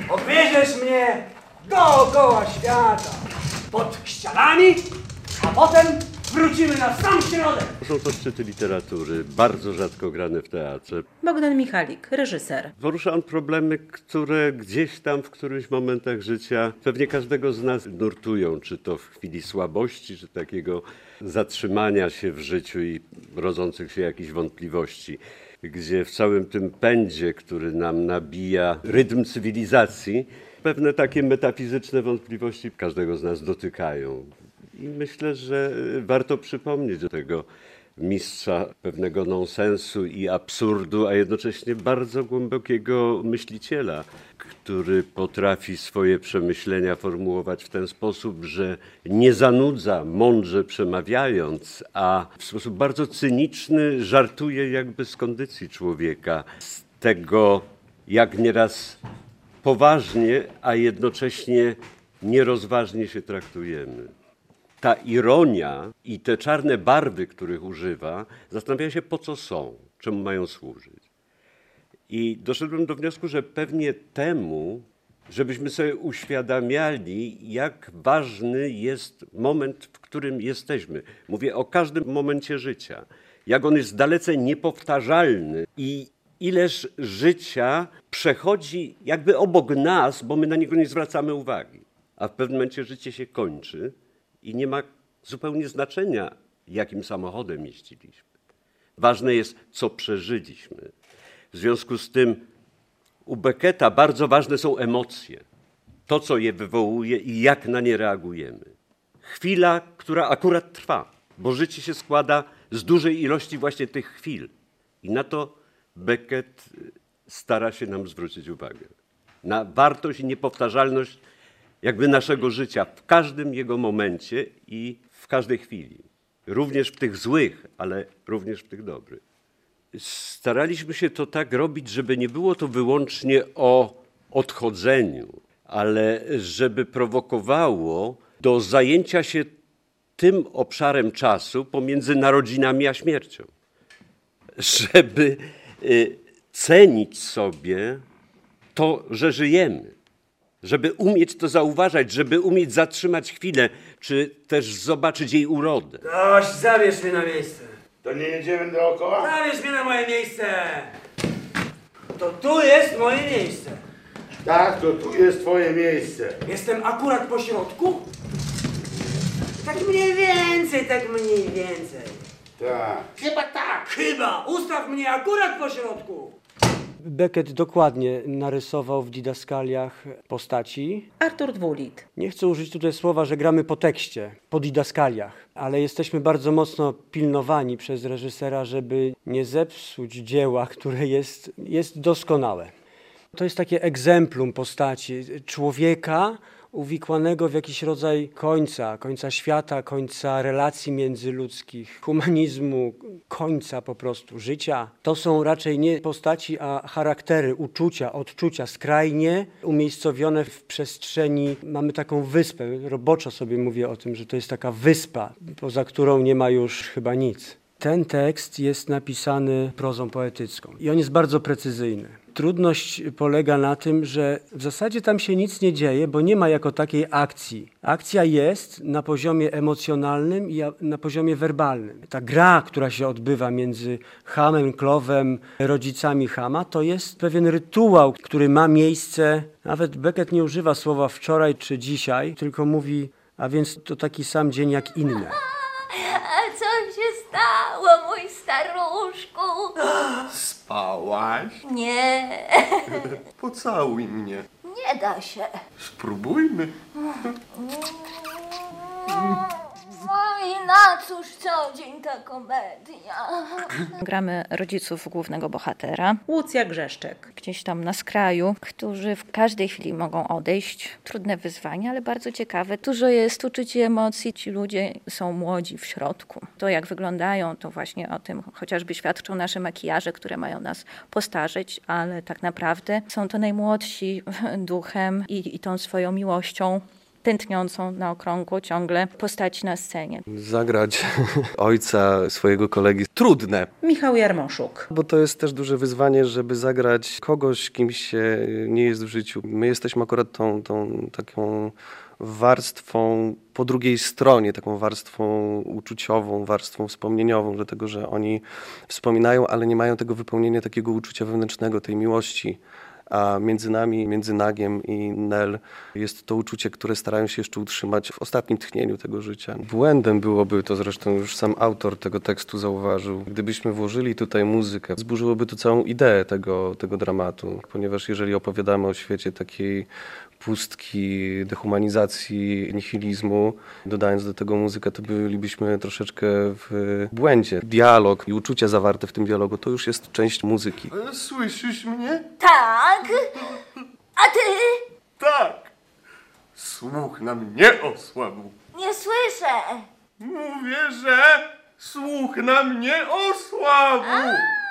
Obierzesz mnie dookoła świata, pod ścianami, a potem wrócimy na sam środek. Są to szczyty literatury, bardzo rzadko grane w teatrze. Bogdan Michalik, reżyser. Porusza on problemy, które gdzieś tam w którychś momentach życia pewnie każdego z nas nurtują, czy to w chwili słabości, czy takiego zatrzymania się w życiu i rodzących się jakichś wątpliwości, gdzie w całym tym pędzie, który nam nabija rytm cywilizacji, pewne takie metafizyczne wątpliwości każdego z nas dotykają. I myślę, że warto przypomnieć do tego mistrza pewnego nonsensu i absurdu, a jednocześnie bardzo głębokiego myśliciela, który potrafi swoje przemyślenia formułować w ten sposób, że nie zanudza, mądrze przemawiając, a w sposób bardzo cyniczny żartuje jakby z kondycji człowieka, z tego, jak nieraz poważnie, a jednocześnie nierozważnie się traktujemy. Ta ironia i te czarne barwy, których używa, zastanawia się, po co są, czemu mają służyć. I doszedłem do wniosku, że pewnie temu, żebyśmy sobie uświadamiali, jak ważny jest moment, w którym jesteśmy. Mówię o każdym momencie życia. Jak on jest dalece niepowtarzalny i ileż życia przechodzi jakby obok nas, bo my na niego nie zwracamy uwagi. A w pewnym momencie życie się kończy i nie ma zupełnie znaczenia, jakim samochodem jeździliśmy. Ważne jest, co przeżyliśmy. W związku z tym u Becketa bardzo ważne są emocje. To, co je wywołuje i jak na nie reagujemy. Chwila, która akurat trwa, bo życie się składa z dużej ilości właśnie tych chwil. I na to Beckett stara się nam zwrócić uwagę. Na wartość i niepowtarzalność jakby naszego życia w każdym jego momencie i w każdej chwili. Również w tych złych, ale również w tych dobrych. Staraliśmy się to tak robić, żeby nie było to wyłącznie o odchodzeniu, ale żeby prowokowało do zajęcia się tym obszarem czasu pomiędzy narodzinami a śmiercią. Żeby cenić sobie to, że żyjemy. Żeby umieć to zauważać, żeby umieć zatrzymać chwilę, czy też zobaczyć jej urodę. Dość, zabierz mnie na miejsce. To nie jedziemy dookoła? Zabierz mnie na moje miejsce. To tu jest moje miejsce. Tak, to tu jest twoje miejsce. Jestem akurat po środku? Tak mniej więcej, tak mniej więcej. Tak. Chyba tak. Chyba, ustaw mnie akurat po środku. Beckett dokładnie narysował w didaskaliach postaci. Artur Dwulit. Nie chcę użyć tutaj słowa, że gramy po tekście, po didaskaliach, ale jesteśmy bardzo mocno pilnowani przez reżysera, żeby nie zepsuć dzieła, które jest doskonałe. To jest takie egzemplum postaci człowieka uwikłanego w jakiś rodzaj końca świata, końca relacji międzyludzkich, humanizmu, końca po prostu życia. To są raczej nie postaci, a charaktery, uczucia, odczucia skrajnie umiejscowione w przestrzeni. Mamy taką wyspę, roboczo sobie mówię o tym, że to jest taka wyspa, poza którą nie ma już chyba nic. Ten tekst jest napisany prozą poetycką i on jest bardzo precyzyjny. Trudność polega na tym, że w zasadzie tam się nic nie dzieje, bo nie ma jako takiej akcji. Akcja jest na poziomie emocjonalnym i na poziomie werbalnym. Ta gra, która się odbywa między Hamem, Klowem, rodzicami Hama, to jest pewien rytuał, który ma miejsce. Nawet Beckett nie używa słowa wczoraj czy dzisiaj, tylko mówi, a więc to taki sam dzień jak inne. A co się stało, mój staruszku? Spałaś? Nie, Pocałuj mnie. nie da się. Spróbujmy. No i na cóż co dzień ta komedia? Gramy rodziców głównego bohatera, Łucja Grzeszczek. gdzieś tam na skraju, którzy w każdej chwili mogą odejść. Trudne wyzwanie, ale bardzo ciekawe. Dużo jest uczuć i emocji. Ci ludzie są młodzi w środku. To, jak wyglądają, to właśnie o tym chociażby świadczą nasze makijaże, które mają nas postarzeć, ale tak naprawdę są to najmłodsi duchem i tą swoją miłością tętniącą na okrągło ciągle postaci na scenie. Zagrać ojca swojego kolegi trudne, Michał Jarmoszuk. bo to jest też duże wyzwanie, żeby zagrać kogoś, kim się nie jest w życiu. My jesteśmy akurat tą taką warstwą po drugiej stronie, taką warstwą uczuciową, warstwą wspomnieniową, dlatego że oni wspominają, ale nie mają tego wypełnienia takiego uczucia wewnętrznego, tej miłości. A między nami, między Nagiem i Nel jest to uczucie, które starają się jeszcze utrzymać w ostatnim tchnieniu tego życia. Błędem byłoby, to zresztą już sam autor tego tekstu zauważył, gdybyśmy włożyli tutaj muzykę, zburzyłoby to całą ideę tego dramatu, ponieważ jeżeli opowiadamy o świecie takiej pustki, dehumanizacji, nihilizmu, dodając do tego muzykę, to bylibyśmy troszeczkę w błędzie. Dialog i uczucia zawarte w tym dialogu to już jest część muzyki. Słyszysz mnie? Tak. A ty? Tak. Słuch nam nie osłabł. Nie słyszę. Mówię, że słuch nam nie osłabł.